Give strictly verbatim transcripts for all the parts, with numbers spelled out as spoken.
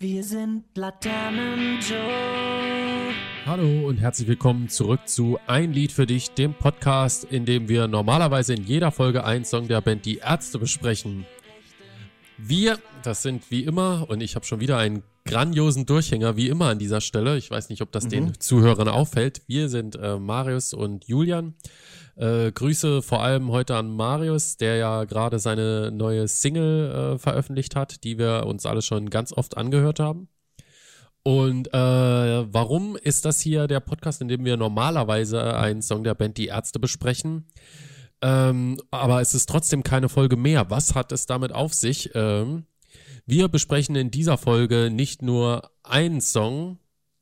Wir sind Laternenjoe. Hallo und herzlich willkommen zurück zu Ein Lied für dich, dem Podcast, in dem wir normalerweise in jeder Folge einen Song der Band Die Ärzte besprechen. Wir, das sind wie immer, und ich habe schon wieder einen grandiosen Durchhänger, wie immer an dieser Stelle. Ich weiß nicht, ob das mhm. den Zuhörern auffällt. Wir sind äh, Marius und Julian. Äh, Grüße vor allem heute an Marius, der ja gerade seine neue Single äh, veröffentlicht hat, die wir uns alle schon ganz oft angehört haben. Und äh, warum ist das hier der Podcast, in dem wir normalerweise einen Song der Band Die Ärzte besprechen? Ähm, aber es ist trotzdem keine Folge mehr. Was hat es damit auf sich? Ähm, wir besprechen in dieser Folge nicht nur einen Song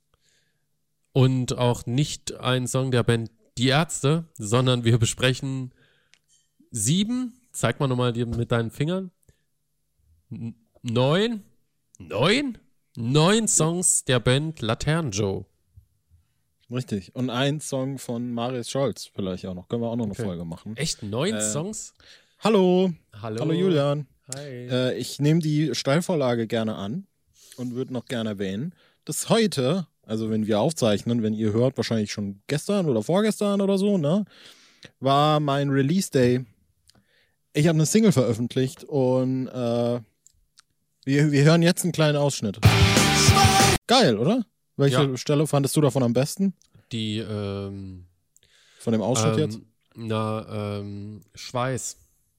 und auch nicht einen Song der Band Die Ärzte, sondern wir besprechen sieben, zeig mal nochmal dir mit deinen Fingern, N- neun, neun, neun Songs der Band Laternenjoe. Richtig. Und ein Song von Marius Scholz vielleicht auch noch. Können wir auch noch eine Okay. Folge machen. Echt? Neun Äh, Songs? Hallo. Hallo. Hallo Julian. Hi. Äh, ich nehme die Steilvorlage gerne an und würde noch gerne erwähnen, dass heute, also wenn wir aufzeichnen, wenn ihr hört, wahrscheinlich schon gestern oder vorgestern oder so, ne, war mein Release Day. Ich habe eine Single veröffentlicht und äh, wir, wir hören jetzt einen kleinen Ausschnitt. Geil, oder? Welche Ja. Stelle fandest du davon am besten? Die, ähm, Von dem Ausschnitt ähm, jetzt? Na, ähm, Schweiß.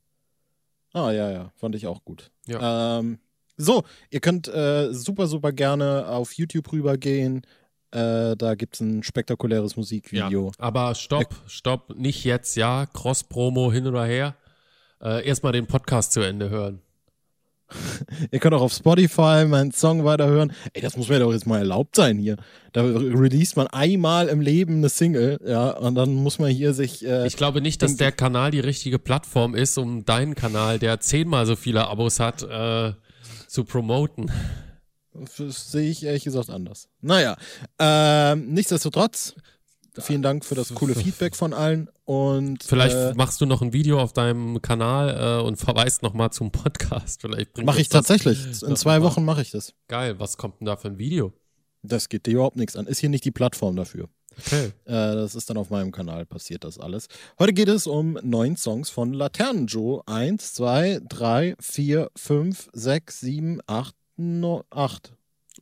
Ah, ja, ja, fand ich auch gut. Ja. Ähm, so, ihr könnt äh, super, super gerne auf YouTube rübergehen. Äh, da gibt es ein spektakuläres Musikvideo. Ja. Aber stopp, stopp, nicht jetzt, ja, Cross-Promo hin oder her. Äh, erstmal den Podcast zu Ende hören. Ihr könnt auch auf Spotify meinen Song weiterhören. Ey, das muss mir doch jetzt mal erlaubt sein hier. Da releast man einmal im Leben eine Single, ja, und dann muss man hier sich... Äh, Ich glaube nicht, dass der Kanal die richtige Plattform ist, um deinen Kanal, der zehnmal so viele Abos hat, äh, zu promoten. Das sehe ich ehrlich gesagt anders. Naja, ähm, nichtsdestotrotz, vielen Dank für das coole Feedback von allen. Und Vielleicht äh, machst du noch ein Video auf deinem Kanal äh, und verweist nochmal zum Podcast. Vielleicht bringt mache uns ich das- tatsächlich. In zwei Wochen mache ich das. Geil, was kommt denn da für ein Video? Das geht dir überhaupt nichts an. Ist hier nicht die Plattform dafür. Okay. Äh, das ist dann auf meinem Kanal passiert, das alles. Heute geht es um neun Songs von Laternenjoe. Eins, zwei, drei, vier, fünf, sechs, sieben, acht, no, acht.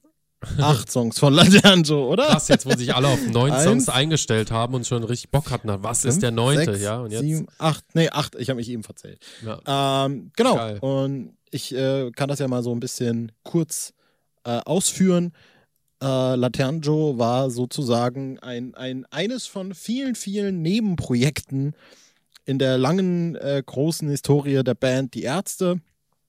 Acht Songs von Laternenjoe, oder? Krass, jetzt wo sich alle auf neun Eins, Songs eingestellt haben und schon richtig Bock hatten. na, Was ist fünf, der neunte? sechs, Ja, und jetzt. sieben, acht. Nee, acht. Ich habe mich eben verzählt. Ja. Ähm, genau. Geil. Und ich äh, kann das ja mal so ein bisschen kurz äh, ausführen. Äh, Laternenjoe war sozusagen ein, ein, eines von vielen, vielen Nebenprojekten in der langen, äh, großen Historie der Band Die Ärzte.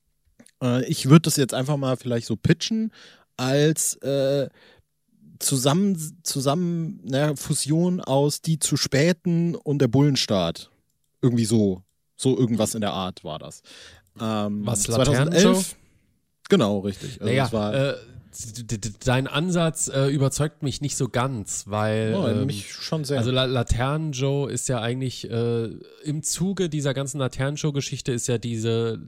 Äh, ich würde das jetzt einfach mal vielleicht so pitchen als äh, zusammen, zusammen eine Fusion aus Die zu Späten und der Bullenstaat. Irgendwie so. So irgendwas in der Art war das. Ähm, Was, zweitausendelf? Laternenjoe? Genau, richtig. Also Naja, es war, äh, d- d- dein Ansatz äh, überzeugt mich nicht so ganz, weil oh, ähm, mich schon sehr. also La- Laternenjoe ist ja eigentlich äh, im Zuge dieser ganzen Laternenjoe-Geschichte ist ja diese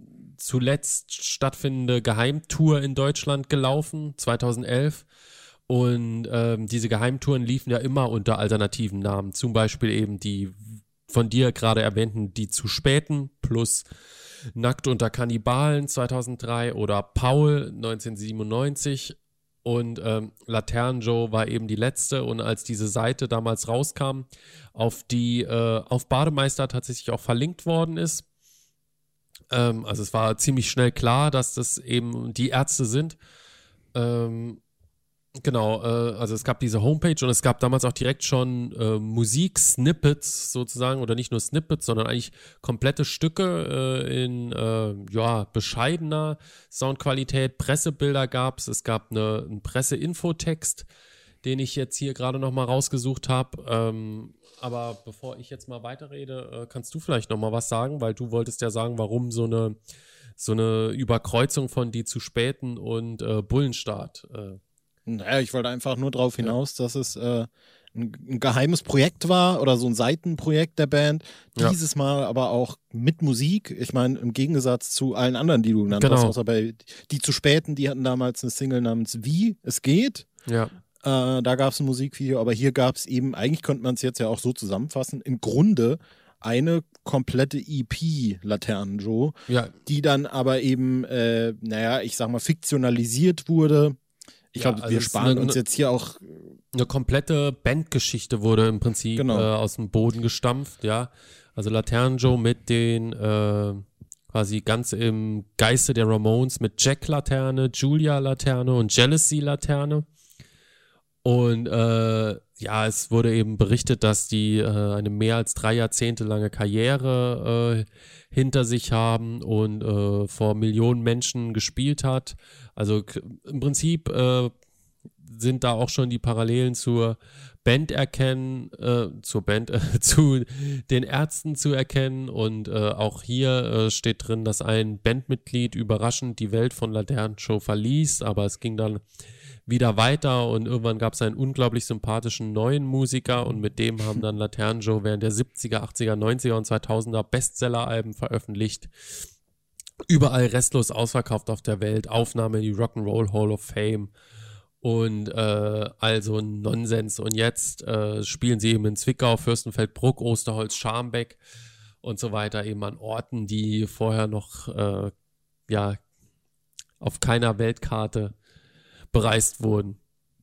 zuletzt stattfindende Geheimtour in Deutschland gelaufen, zweitausendelf. Und ähm, diese Geheimtouren liefen ja immer unter alternativen Namen. Zum Beispiel eben die von dir gerade erwähnten Die zu Späten plus Nackt unter Kannibalen zweitausenddrei oder Paul neunzehnhundertsiebenundneunzig. Und ähm, Laternenjoe war eben die letzte. Und als diese Seite damals rauskam, auf die äh, auf Bademeister tatsächlich auch verlinkt worden ist, ähm, also es war ziemlich schnell klar, dass das eben die Ärzte sind. Ähm, genau, äh, also es gab diese Homepage und es gab damals auch direkt schon äh, Musik-Snippets sozusagen, oder nicht nur Snippets, sondern eigentlich komplette Stücke äh, in äh, ja, bescheidener Soundqualität. Pressebilder gab es, es gab eine, einen Presse-Infotext, den ich jetzt hier gerade nochmal rausgesucht habe. Ähm, aber bevor ich jetzt mal weiterrede, äh, kannst du vielleicht nochmal was sagen, weil du wolltest ja sagen, warum so eine, so eine Überkreuzung von Die zu Späten und äh, Bullenstaat. Äh, Naja, ich wollte einfach nur darauf hinaus, dass es äh, ein, ein geheimes Projekt war oder so ein Seitenprojekt der Band. Ja. Dieses Mal aber auch mit Musik. Ich meine, im Gegensatz zu allen anderen, die du genannt Genau. hast, außer bei Die zu Späten, die hatten damals eine Single namens Wie es geht. Ja. Äh, da gab es ein Musikvideo, aber hier gab es eben, eigentlich könnte man es jetzt ja auch so zusammenfassen, im Grunde eine komplette E P Laternen Joe, Ja. die dann aber eben, äh, naja, ich sag mal, fiktionalisiert wurde. Ich Ja, glaube, also wir es ist sparen eine- uns jetzt hier auch. Eine komplette Bandgeschichte wurde im Prinzip Genau. äh, aus dem Boden gestampft, ja. Also Laternen Joe mit den äh, quasi ganz im Geiste der Ramones mit Jack Laterne, Julia Laterne und Jealousy Laterne. Und äh, ja, es wurde eben berichtet, dass die äh, eine mehr als drei Jahrzehnte lange Karriere äh, hinter sich haben und äh, vor Millionen Menschen gespielt hat. Also k- im Prinzip äh, sind da auch schon die Parallelen zur Band erkennen, äh, zur Band, äh, zu den Ärzten zu erkennen. Und äh, auch hier äh, steht drin, dass ein Bandmitglied überraschend die Welt von Laternen Joe verließ, aber es ging dann wieder weiter und irgendwann gab es einen unglaublich sympathischen neuen Musiker und mit dem haben dann Laternen Joe während der siebziger, achtziger, neunziger und zweitausender Bestseller-Alben veröffentlicht. Überall restlos ausverkauft auf der Welt, Aufnahme in die Rock'n'Roll Hall of Fame und äh, also Nonsens. Und jetzt äh, spielen sie eben in Zwickau, Fürstenfeldbruck, Osterholz, Scharmbeck und so weiter eben an Orten, die vorher noch äh, ja auf keiner Weltkarte bereist wurden.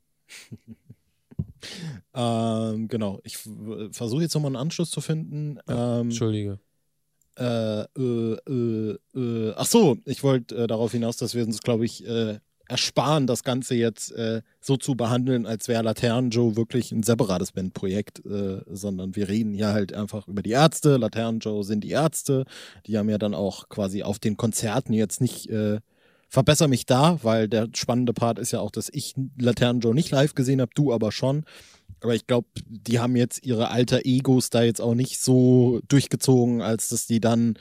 Ähm, genau, ich versuche jetzt nochmal einen Anschluss zu finden. Ja, Ähm, Entschuldige. Äh, äh, äh, äh, ach so, ich wollte äh, darauf hinaus, dass wir uns, glaube ich, äh, ersparen, das Ganze jetzt äh, so zu behandeln, als wäre Laternen Joe wirklich ein separates Bandprojekt, äh, sondern wir reden hier halt einfach über die Ärzte. Laternen Joe sind die Ärzte. Die haben ja dann auch quasi auf den Konzerten jetzt nicht äh, verbessere mich da, weil der spannende Part ist ja auch, dass ich Laternen Joe nicht live gesehen habe, du aber schon. Aber ich glaube, die haben jetzt ihre alter Egos da jetzt auch nicht so durchgezogen, als dass die dann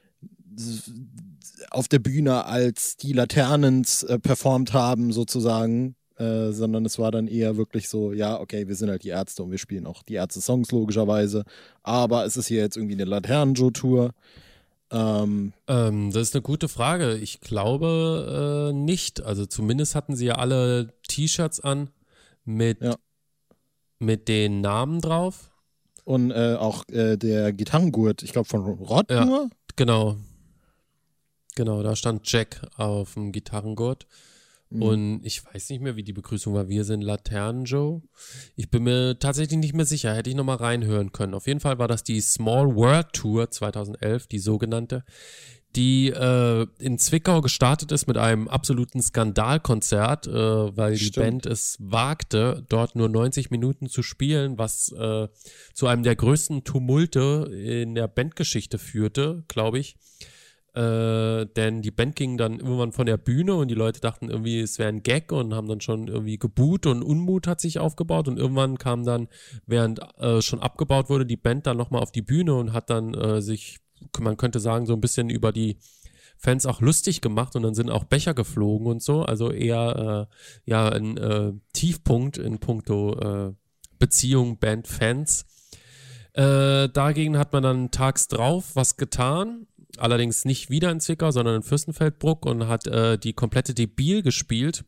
auf der Bühne als die Laternens äh, performt haben, sozusagen. Äh, sondern es war dann eher wirklich so, ja, okay, wir sind halt die Ärzte und wir spielen auch die Ärzte-Songs logischerweise. Aber es ist hier jetzt irgendwie eine Laternen-Joe-Tour. Ähm, Ähm, das ist eine gute Frage. Ich glaube äh, nicht. Also zumindest hatten sie ja alle T-Shirts an mit, Ja. mit den Namen drauf. und äh, auch äh, der Gitarrengurt, ich glaube von Rod Ja. nur. Genau. Genau, da stand Jack auf dem Gitarrengurt. Mhm. Und ich weiß nicht mehr, wie die Begrüßung war. Wir sind Laternen Joe. Ich bin mir tatsächlich nicht mehr sicher. Hätte ich nochmal reinhören können. Auf jeden Fall war das die Small World Tour zweitausendelf, die sogenannte, die äh, in Zwickau gestartet ist mit einem absoluten Skandalkonzert, äh, weil die Stimmt. Band es wagte, dort nur neunzig Minuten zu spielen, was äh, zu einem der größten Tumulte in der Bandgeschichte führte, glaube ich. Äh, denn die Band ging dann irgendwann von der Bühne und die Leute dachten irgendwie, es wäre ein Gag und haben dann schon irgendwie geboot und Unmut hat sich aufgebaut und irgendwann kam dann, während äh, schon abgebaut wurde, die Band dann nochmal auf die Bühne und hat dann äh, sich, man könnte sagen, so ein bisschen über die Fans auch lustig gemacht und dann sind auch Becher geflogen und so, also eher äh, ja ein äh, Tiefpunkt in puncto äh, Beziehung, Band, Fans. Äh, dagegen hat man dann tags drauf was getan, allerdings nicht wieder in Zwickau, sondern in Fürstenfeldbruck und hat äh, die komplette Debil gespielt,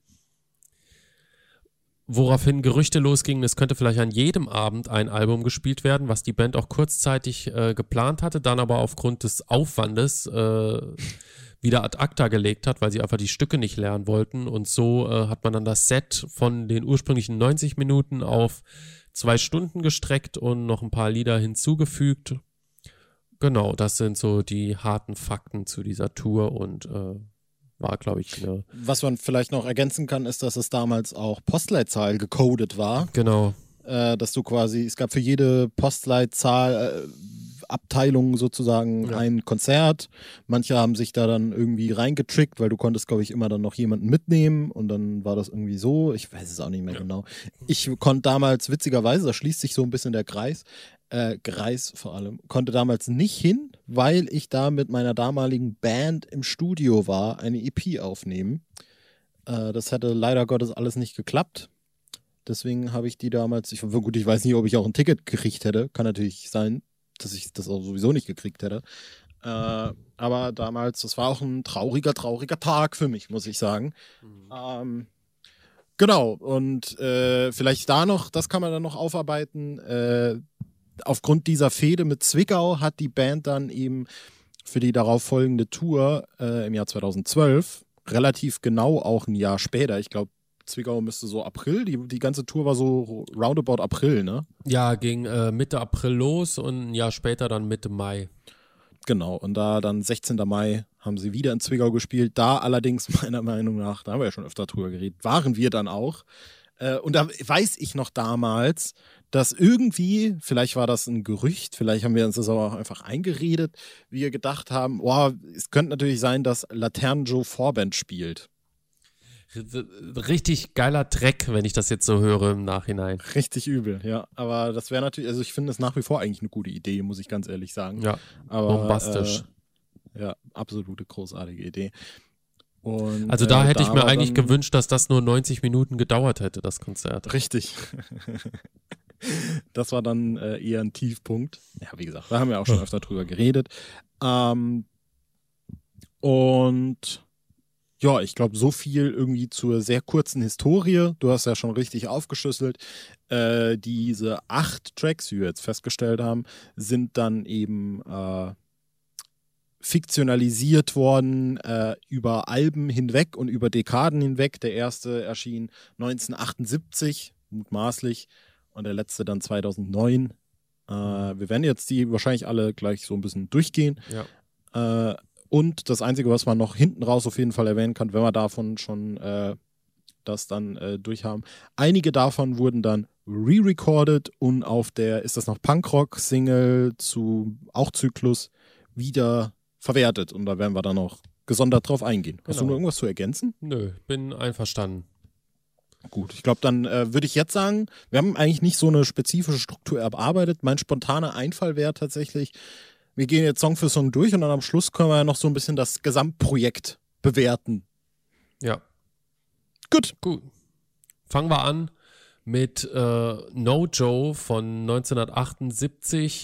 woraufhin Gerüchte losgingen, es könnte vielleicht an jedem Abend ein Album gespielt werden, was die Band auch kurzzeitig äh, geplant hatte, dann aber aufgrund des Aufwandes äh, wieder ad acta gelegt hat, weil sie einfach die Stücke nicht lernen wollten und so äh, hat man dann das Set von den ursprünglichen neunzig Minuten auf zwei Stunden gestreckt und noch ein paar Lieder hinzugefügt. Genau, das sind so die harten Fakten zu dieser Tour und äh, war, glaube ich, eine. Was man vielleicht noch ergänzen kann, ist, dass es damals auch Postleitzahl gecodet war. Genau. Äh, dass du quasi, es gab für jede Postleitzahl äh, Abteilung sozusagen Ja. ein Konzert. Manche haben sich da dann irgendwie reingetrickt, weil du konntest, glaube ich, immer dann noch jemanden mitnehmen und dann war das irgendwie so. Ich weiß es auch nicht mehr Ja. genau. Ich konnte damals, witzigerweise, da schließt sich so ein bisschen der Kreis, äh, Kreis vor allem, konnte damals nicht hin, weil ich da mit meiner damaligen Band im Studio war, eine E P aufnehmen. Äh, das hätte leider Gottes alles nicht geklappt. Deswegen habe ich die damals, ich, gut, ich weiß nicht, ob ich auch ein Ticket gekriegt hätte. Kann natürlich sein, dass ich das auch sowieso nicht gekriegt hätte. Äh, aber damals, das war auch ein trauriger, trauriger Tag für mich, muss ich sagen. Mhm. Ähm, genau, und äh, vielleicht da noch, das kann man dann noch aufarbeiten. Äh, aufgrund dieser Fehde mit Zwickau hat die Band dann eben für die darauf folgende Tour äh, im Jahr zweitausendzwölf, relativ genau auch ein Jahr später, ich glaube, Zwickau müsste so April, die, die ganze Tour war so roundabout April, ne? Ja, ging äh, Mitte April los und ein Jahr später dann Mitte Mai. Genau, und da dann sechzehnten Mai haben sie wieder in Zwickau gespielt. Da allerdings, meiner Meinung nach, da haben wir ja schon öfter drüber geredet, waren wir dann auch. Äh, und da weiß ich noch damals, dass irgendwie, vielleicht war das ein Gerücht, vielleicht haben wir uns das aber auch einfach eingeredet, wir gedacht haben, oh, es könnte natürlich sein, dass Laternenjoe Vorband spielt. Richtig geiler Dreck, wenn ich das jetzt so höre im Nachhinein. Richtig übel, ja. Aber das wäre natürlich, also ich finde es nach wie vor eigentlich eine gute Idee, muss ich ganz ehrlich sagen. Ja, aber, bombastisch. Äh, ja, absolute großartige Idee. Und, also da äh, hätte da ich mir eigentlich dann, gewünscht, dass das nur neunzig Minuten gedauert hätte, das Konzert. Richtig. Das war dann äh, eher ein Tiefpunkt. Ja, wie gesagt, da haben wir auch schon öfter drüber geredet. Ähm, und ja, ich glaube, so viel irgendwie zur sehr kurzen Historie. Du hast ja schon richtig aufgeschlüsselt. Äh, diese acht Tracks, die wir jetzt festgestellt haben, sind dann eben äh, fiktionalisiert worden äh, über Alben hinweg und über Dekaden hinweg. Der erste erschien neunzehnhundertachtundsiebzig, mutmaßlich, und der letzte dann zweitausendneun. Äh, wir werden jetzt die wahrscheinlich alle gleich so ein bisschen durchgehen. Ja. Äh, Und das Einzige, was man noch hinten raus auf jeden Fall erwähnen kann, wenn wir davon schon äh, das dann äh, durchhaben. Einige davon wurden dann re-recorded und auf der, ist das noch Punkrock-Single zu auch Zyklus, wieder verwertet. Und da werden wir dann noch gesondert drauf eingehen. Genau. Hast du noch irgendwas zu ergänzen? Nö, bin einverstanden. Gut, ich glaube, dann äh, würde ich jetzt sagen, wir haben eigentlich nicht so eine spezifische Struktur erarbeitet. Mein spontaner Einfall wäre tatsächlich, wir gehen jetzt Song für Song durch und dann am Schluss können wir ja noch so ein bisschen das Gesamtprojekt bewerten. Ja. Gut. Gut. Fangen wir an mit äh, No Joe von neunzehnhundertachtundsiebzig.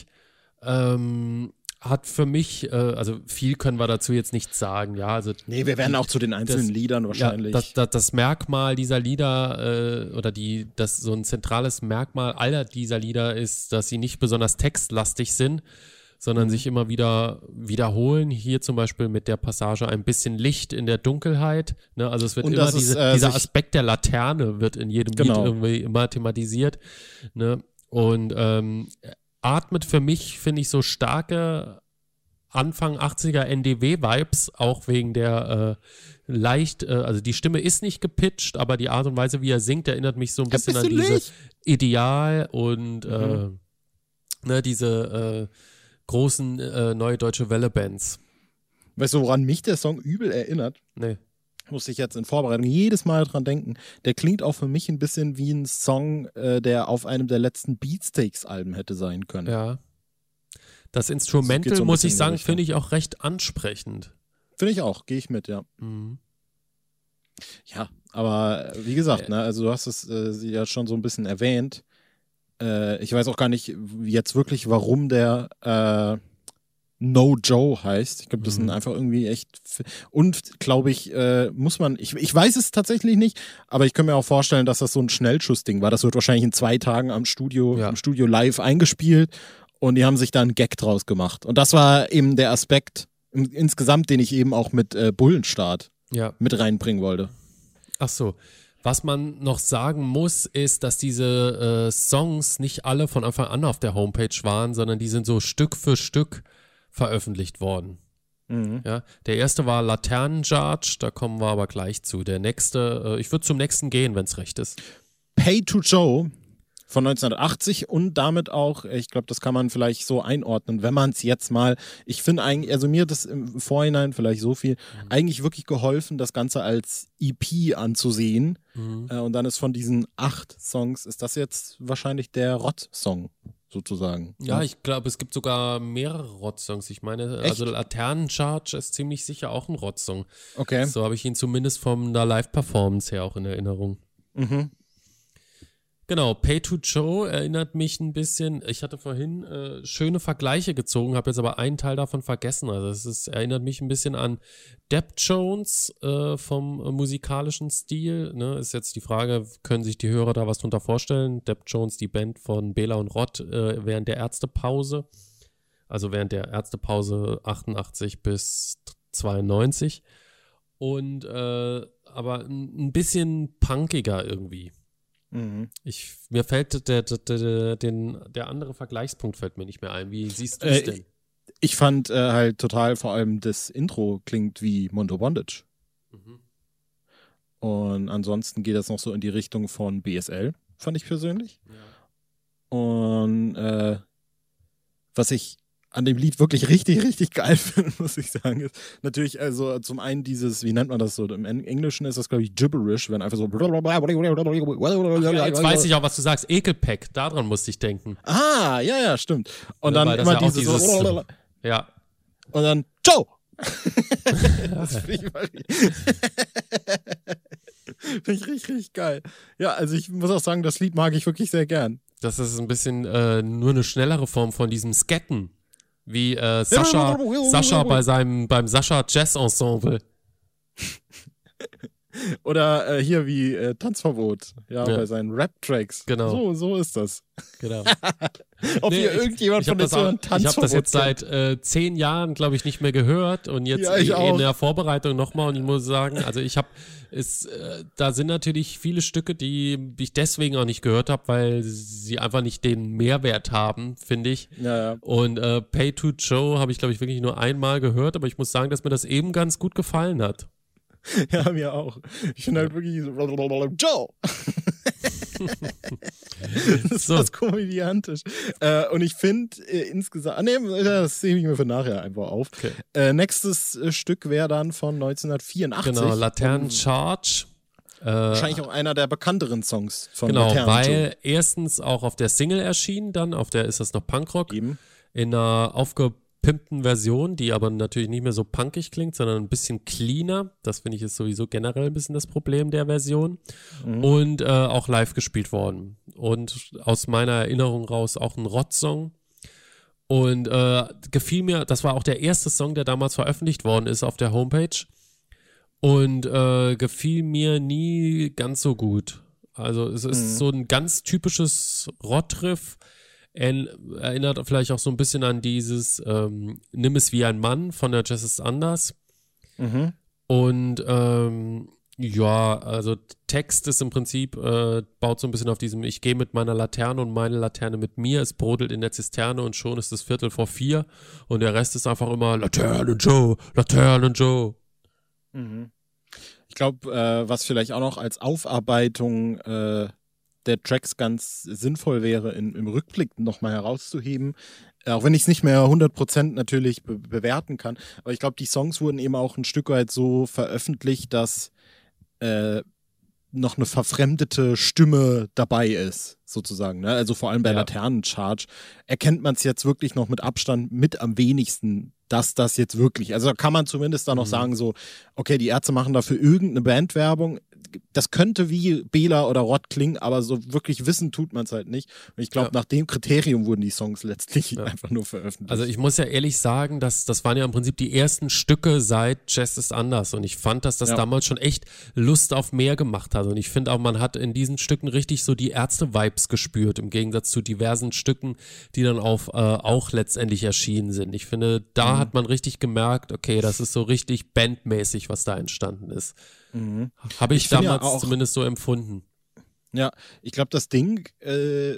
Ähm, hat für mich, äh, also viel können wir dazu jetzt nicht sagen. Ja, also nee, wir werden auch zu den einzelnen das, Liedern wahrscheinlich. Ja, das, das, das Merkmal dieser Lieder äh, oder die, das so ein zentrales Merkmal aller dieser Lieder ist, dass sie nicht besonders textlastig sind, sondern mhm. sich immer wieder wiederholen. Hier zum Beispiel mit der Passage ein bisschen Licht in der Dunkelheit. Ne? Also es wird und immer ist, diese, äh, dieser Aspekt der Laterne wird in jedem genau. Lied irgendwie immer thematisiert. Ne? Und ähm, atmet für mich, finde ich, so starke Anfang achtziger N D W-Vibes, auch wegen der äh, leicht, äh, also die Stimme ist nicht gepitcht, aber die Art und Weise, wie er singt, erinnert mich so ein bisschen, ein bisschen an diese Licht. Ideal und mhm. äh, ne, diese äh, großen äh, neue deutsche Welle-Bands. Weißt du, woran mich der Song übel erinnert? Nee. Muss ich jetzt in Vorbereitung jedes Mal dran denken. Der klingt auch für mich ein bisschen wie ein Song, äh, der auf einem der letzten Beatsteaks-Alben hätte sein können. Ja. Das Instrumental, so muss ich sagen, finde ich auch recht ansprechend. Finde ich auch, gehe ich mit, ja. Mhm. Ja, aber wie gesagt, äh, ne, also du hast es äh, ja schon so ein bisschen erwähnt. Äh, ich weiß auch gar nicht jetzt wirklich, warum der äh, No Joe heißt. Ich glaube, das mhm. sind einfach irgendwie echt. Und glaube ich, äh, muss man. Ich, ich weiß es tatsächlich nicht, aber ich kann mir auch vorstellen, dass das so ein Schnellschussding war. Das wird wahrscheinlich in zwei Tagen am Studio, ja. im Studio live eingespielt und die haben sich da einen Gag draus gemacht. Und das war eben der Aspekt im, insgesamt, den ich eben auch mit äh, Bullenstart ja. mit reinbringen wollte. Ach so. Was man noch sagen muss, ist, dass diese äh, Songs nicht alle von Anfang an auf der Homepage waren, sondern die sind so Stück für Stück veröffentlicht worden. Mhm. Ja, der erste war Laternenjudge, da kommen wir aber gleich zu. Der nächste, äh, ich würde zum nächsten gehen, wenn es recht ist. Pay to Joe von neunzehnhundertachtzig und damit auch, ich glaube, das kann man vielleicht so einordnen, wenn man es jetzt mal, ich finde eigentlich, also mir hat das im Vorhinein vielleicht so viel, mhm. eigentlich wirklich geholfen, das Ganze als E P anzusehen. Mhm. Äh, und dann ist von diesen acht Songs, ist das jetzt wahrscheinlich der Rott-Song sozusagen. Ja, ja. Ich glaube, es gibt sogar mehrere Rott-Songs. Ich meine, Echt? also Laternencharge ist ziemlich sicher auch ein Rott-Song. Okay. So habe ich ihn zumindest von der Live-Performance her auch in Erinnerung. Mhm. Genau, Pay to Joe erinnert mich ein bisschen, ich hatte vorhin äh, schöne Vergleiche gezogen, habe jetzt aber einen Teil davon vergessen. Also es ist, erinnert mich ein bisschen an Depp Jones äh, vom äh, musikalischen Stil. Ne? Ist jetzt die Frage, können sich die Hörer da was drunter vorstellen? Depp Jones, die Band von Bela und Rott äh, während der Ärztepause, also während der Ärztepause achtundachtzig bis zweiundneunzig. Und äh, aber ein bisschen punkiger irgendwie. Mhm. Ich, mir fällt der, der, der, den, der andere Vergleichspunkt fällt mir nicht mehr ein. Wie siehst du es Äh, denn? Ich fand äh, halt total, vor allem das Intro klingt wie Mondo Bondage. Mhm. Und ansonsten geht das noch so in die Richtung von B S L, fand ich persönlich. Ja. Und äh, was ich an dem Lied wirklich richtig, richtig geil finde, muss ich sagen, ist natürlich, also zum einen dieses, wie nennt man das so, im Englischen ist das, glaube ich, Gibberish, wenn einfach so. Ach ja, jetzt weiß ich auch, was du sagst. Ekelpack, daran musste ich denken. Ah, ja, ja, stimmt. Und Ja, dann weil das immer ja auch dieses, dieses so, Ja. und dann Joe! Das finde ich, mal- Find ich richtig, richtig geil. Ja, also ich muss auch sagen, das Lied mag ich wirklich sehr gern. Das ist ein bisschen äh, nur eine schnellere Form von diesem Sketten. Wie äh, Sascha, Sascha bei seinem, beim Sascha Jazz Ensemble. Oder äh, hier wie äh, Tanzverbot, ja, Ja. bei seinen Rap-Tracks. Genau. So, so ist das. Genau. Ob Nee, hier ich- irgendjemand Ich von habe den das, auch- Zuhörern ich hab das Tanzverbot jetzt kennt. seit äh, zehn Jahren, glaube ich, nicht mehr gehört und jetzt Ja, ich in, auch. in der Vorbereitung nochmal und ich muss sagen, also ich habe, es, äh, da sind natürlich viele Stücke, die ich deswegen auch nicht gehört habe, weil sie einfach nicht den Mehrwert haben, finde ich. Ja, ja. Und äh, Pay to Joe habe ich, glaube ich, wirklich nur einmal gehört, aber ich muss sagen, dass mir das eben ganz gut gefallen hat. Ja, mir auch. Ich finde halt wirklich so, Joe! Das ist So. fast komödiantisch. Äh, und ich finde äh, insgesamt, ah, nee, das sehe ich mir für nachher einfach auf. Okay. Äh, nächstes äh, Stück wäre dann von neunzehnhundertvierundachtzig. Genau, Laternen Und Charge. Äh, wahrscheinlich auch einer der bekannteren Songs von Genau, Laternen weil erstens auch auf der Single erschienen, dann auf der ist das noch Punkrock, Eben. in einer aufgepimpten Version, die aber natürlich nicht mehr so punkig klingt, sondern ein bisschen cleaner. Das finde ich ist sowieso generell ein bisschen das Problem der Version. Mhm. Und äh, auch live gespielt worden. Und aus meiner Erinnerung raus auch ein Rott-Song. Und äh, gefiel mir, das war auch der erste Song, der damals veröffentlicht worden ist auf der Homepage. Und äh, gefiel mir nie ganz so gut. Also es ist Mhm. so ein ganz typisches Rott-Riff. Er, erinnert vielleicht auch so ein bisschen an dieses ähm, Nimm es wie ein Mann von der Jazz ist anders. Mhm. Und ähm, ja, also Text ist im Prinzip, äh, baut so ein bisschen auf diesem, ich gehe mit meiner Laterne und meine Laterne mit mir, es brodelt in der Zisterne und schon ist es Viertel vor vier und der Rest ist einfach immer Laterne Joe, Laterne Joe. Mhm. Ich glaube, äh, was vielleicht auch noch als Aufarbeitung äh, der Tracks ganz sinnvoll wäre, in, im Rückblick nochmal herauszuheben, äh, auch wenn ich es nicht mehr hundert Prozent natürlich be bewerten kann, aber ich glaube, die Songs wurden eben auch ein Stück weit so veröffentlicht, dass äh, noch eine verfremdete Stimme dabei ist, sozusagen. Ne? Also vor allem bei Ja. Laternencharge erkennt man es jetzt wirklich noch mit Abstand mit am wenigsten, dass das jetzt wirklich, also da kann man zumindest da noch Mhm. sagen so, okay, die Ärzte machen dafür irgendeine Bandwerbung. Das könnte wie Bela oder Rott klingen, aber so wirklich wissen tut man es halt nicht. Und ich glaube, Ja. nach dem Kriterium wurden die Songs letztlich Ja. einfach nur veröffentlicht. Also ich muss ja ehrlich sagen, dass das waren ja im Prinzip die ersten Stücke seit Jazz ist anders und ich fand, dass das Ja. damals schon echt Lust auf mehr gemacht hat und ich finde auch, man hat in diesen Stücken richtig so die Ärzte-Vibes gespürt, im Gegensatz zu diversen Stücken, die dann auf äh, auch letztendlich erschienen sind. Ich finde, da Mhm. hat man richtig gemerkt, okay, das ist so richtig bandmäßig, was da entstanden ist. mhm. Habe ich, Ich finde ja damals auch- zumindest so empfunden. Ja, ich glaube, das Ding, äh,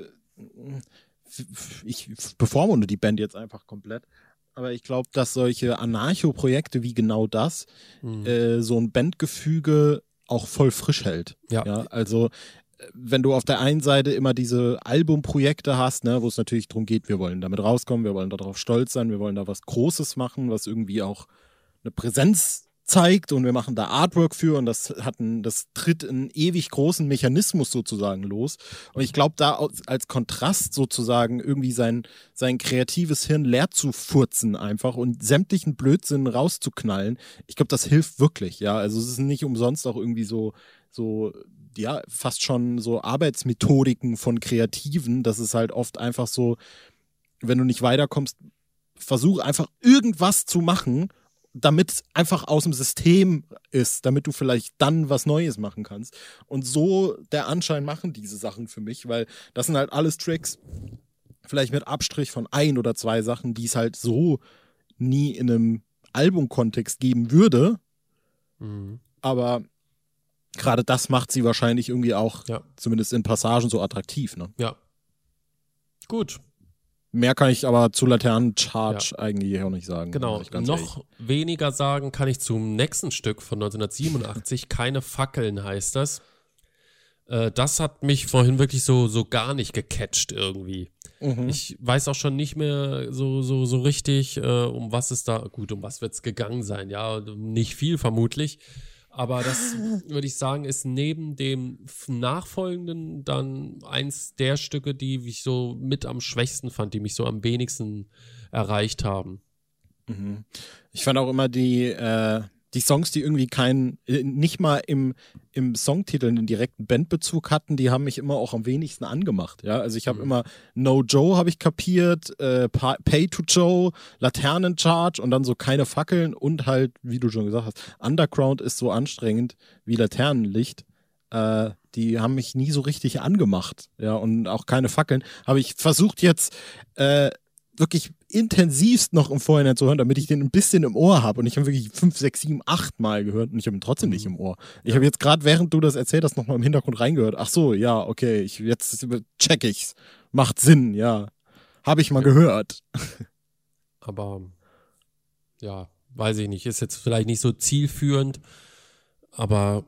ich bevormunde die Band jetzt einfach komplett, aber ich glaube, dass solche Anarcho-Projekte wie genau das Mhm. äh, so ein Bandgefüge auch voll frisch hält. Ja. Ja, also äh, wenn du auf der einen Seite immer diese Albumprojekte hast, ne, wo es natürlich darum geht, wir wollen damit rauskommen, wir wollen darauf stolz sein, wir wollen da was Großes machen, was irgendwie auch eine Präsenz zeigt und wir machen da Artwork für und das hat ein, das tritt einen ewig großen Mechanismus sozusagen los. Und ich glaube, da als Kontrast sozusagen irgendwie sein, sein kreatives Hirn leer zu furzen einfach und sämtlichen Blödsinn rauszuknallen, ich glaube, das hilft wirklich, ja. Also es ist nicht umsonst auch irgendwie so, so, ja, fast schon so Arbeitsmethodiken von Kreativen, das ist halt oft einfach so, wenn du nicht weiterkommst, versuch einfach irgendwas zu machen, damit es einfach aus dem System ist, damit du vielleicht dann was Neues machen kannst. Und so der Anschein machen diese Sachen für mich, weil das sind halt alles Tracks, vielleicht mit Abstrich von ein oder zwei Sachen, die es halt so nie in einem Albumkontext geben würde. Mhm. Aber gerade das macht sie wahrscheinlich irgendwie auch, ja. zumindest in Passagen, so attraktiv. Ne? Ja. Gut. Mehr kann ich aber zu Laternencharge ja. eigentlich auch nicht sagen. Genau, noch ehrlich. Weniger sagen kann ich zum nächsten Stück von neunzehnhundertsiebenundachtzig, Keine Fackeln heißt das. Äh, das hat mich vorhin wirklich so, so gar nicht gecatcht irgendwie. Mhm. Ich weiß auch schon nicht mehr so, so, so richtig, äh, um was es da, gut, um was wird es gegangen sein, ja, nicht viel vermutlich. Aber das, würde ich sagen, ist neben dem nachfolgenden dann eins der Stücke, die ich so mit am schwächsten fand, die mich so am wenigsten erreicht haben. Mhm. Ich fand auch immer die, äh, die Songs, die irgendwie keinen, nicht mal im, im Songtitel einen direkten Bandbezug hatten, die haben mich immer auch am wenigsten angemacht. Ja? Also ich habe mhm. immer No Joe habe ich kapiert, äh, Pay to Joe, Laternencharge und dann so Keine Fackeln und halt, wie du schon gesagt hast, Underground ist so anstrengend wie Laternenlicht. Äh, die haben mich nie so richtig angemacht. Ja, und auch Keine Fackeln habe ich versucht jetzt äh, wirklich intensivst noch im Vorhinein zu hören, damit ich den ein bisschen im Ohr habe. Und ich habe wirklich fünf, sechs, sieben, acht Mal gehört und ich habe ihn trotzdem mhm. nicht im Ohr. Ich ja. habe jetzt gerade, während du das erzählt hast, nochmal im Hintergrund reingehört. Ach so, ja, okay, ich, jetzt check ich's. Macht Sinn, ja. Habe ich mal ja. gehört. Aber, ja, weiß ich nicht. Ist jetzt vielleicht nicht so zielführend, aber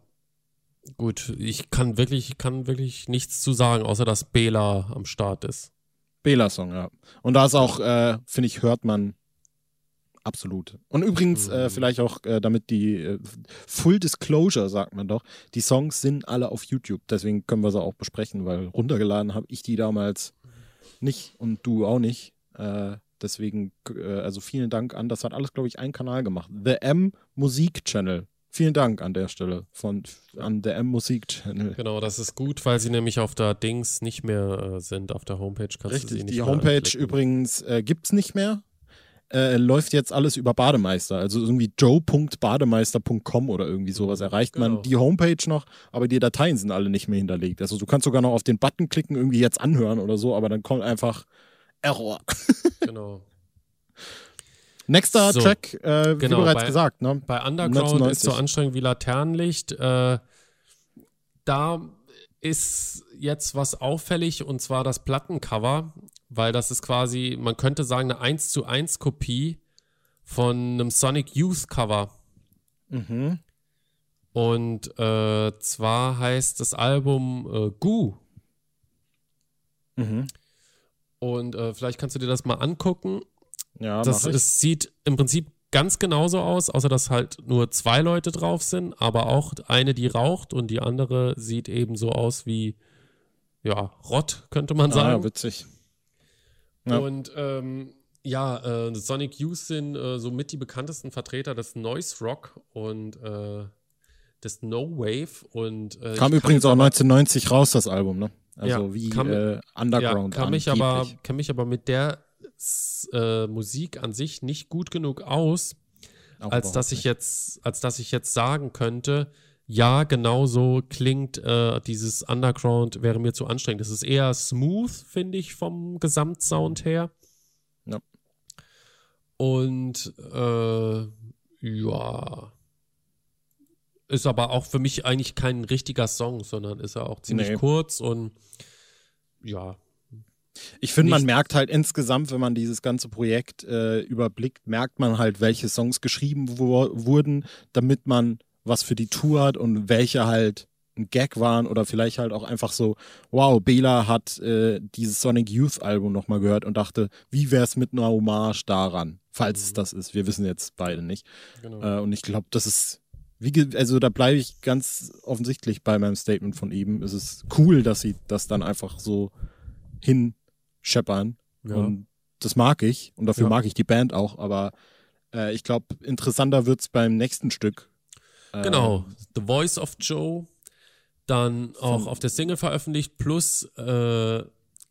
gut, ich kann wirklich, kann wirklich nichts zu sagen, außer dass Bela am Start ist. Bela-Song, ja. Und da ist auch, äh, finde ich, hört man absolut. Und übrigens, mhm. äh, vielleicht auch, äh, damit die äh, Full Disclosure, sagt man doch, die Songs sind alle auf YouTube. Deswegen können wir sie auch besprechen, weil runtergeladen habe ich die damals nicht und du auch nicht. Äh, deswegen, äh, also vielen Dank an, das hat alles, glaube ich, ein Kanal gemacht. The M Musik Channel. Vielen Dank an der Stelle von an der M-Musik Channel. Genau, das ist gut, weil sie nämlich auf der Dings nicht mehr äh, sind. Auf der Homepage kannst Richtig, du sie nicht die mehr Homepage anklicken. übrigens äh, gibt es nicht mehr. Äh, läuft jetzt alles über Bademeister. Also irgendwie joe punkt bademeister punkt com oder irgendwie sowas erreicht genau. man die Homepage noch, aber die Dateien sind alle nicht mehr hinterlegt. Also du kannst sogar noch auf den Button klicken, irgendwie jetzt anhören oder so, aber dann kommt einfach Error. Genau. Nächster so, Track, äh, genau, wie bereits bei, gesagt. Ne? Bei Underground neunzehnhundertneunzig ist so anstrengend wie Laternenlicht. Äh, da ist jetzt was auffällig und zwar das Plattencover, weil das ist quasi, man könnte sagen, eine eins zu eins Kopie von einem Sonic Youth Cover. Mhm. Und äh, zwar heißt das Album äh, Goo. Mhm. Und äh, vielleicht kannst du dir das mal angucken. Ja, das es sieht im Prinzip ganz genauso aus, außer dass halt nur zwei Leute drauf sind, aber auch eine, die raucht und die andere sieht eben so aus wie, ja, Rott, könnte man sagen. Ah, ja, witzig. Ja. Und ähm, ja, äh, Sonic Youth sind äh, somit die bekanntesten Vertreter des Noise Rock und äh, des No Wave. Und, äh, kam übrigens auch neunzehnhundertneunzig raus, das Album, ne? Also ja, wie kann, äh, Underground. Ja, kann mich aber, kann mich aber mit der äh, Musik an sich nicht gut genug aus, auch als dass ich nicht. jetzt, als dass ich jetzt sagen könnte, ja, genau so klingt äh, dieses Underground, wäre mir zu anstrengend. Das ist eher smooth, finde ich, vom Gesamtsound her. Ja. Und äh, ja, ist aber auch für mich eigentlich kein richtiger Song, sondern ist er auch ziemlich nee. kurz und ja. Ich finde, man merkt halt insgesamt, wenn man dieses ganze Projekt äh, überblickt, merkt man halt, welche Songs geschrieben wo, wurden, damit man was für die Tour hat und welche halt ein Gag waren oder vielleicht halt auch einfach so, wow, Bela hat äh, dieses Sonic Youth Album nochmal gehört und dachte, wie wär's mit einer Hommage daran? falls Mhm. es das ist. Wir wissen jetzt beide nicht. Genau. Äh, und ich glaube, das ist, wie, ge- also da bleibe ich ganz offensichtlich bei meinem Statement von eben. Es ist cool, dass sie das dann einfach so hinscheppern. Ja. Und das mag ich. Und dafür Ja. mag ich die Band auch. Aber äh, ich glaube, interessanter wird es beim nächsten Stück. Äh, Genau, The Voice of Joe, dann auch Von- auf der Single veröffentlicht, plus äh,